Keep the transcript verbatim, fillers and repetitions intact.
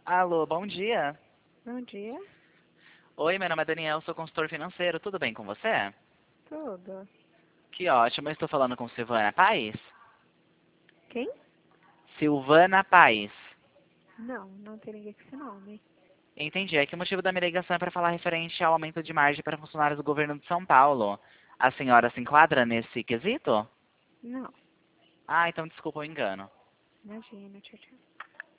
Alô, bom dia. Bom dia. Oi, meu nome é Daniel, sou consultor financeiro. Tudo bem com você? Tudo. Que ótimo, eu estou falando com Silvana Paes. Quem? Silvana Paes. Não, não tem ninguém com esse nome. Entendi, é que o motivo da minha ligação é para falar referente ao aumento de margem para funcionários do governo de São Paulo. A senhora se enquadra nesse quesito? Não. Ah, então desculpa o engano. Imagina, tchau, tchau.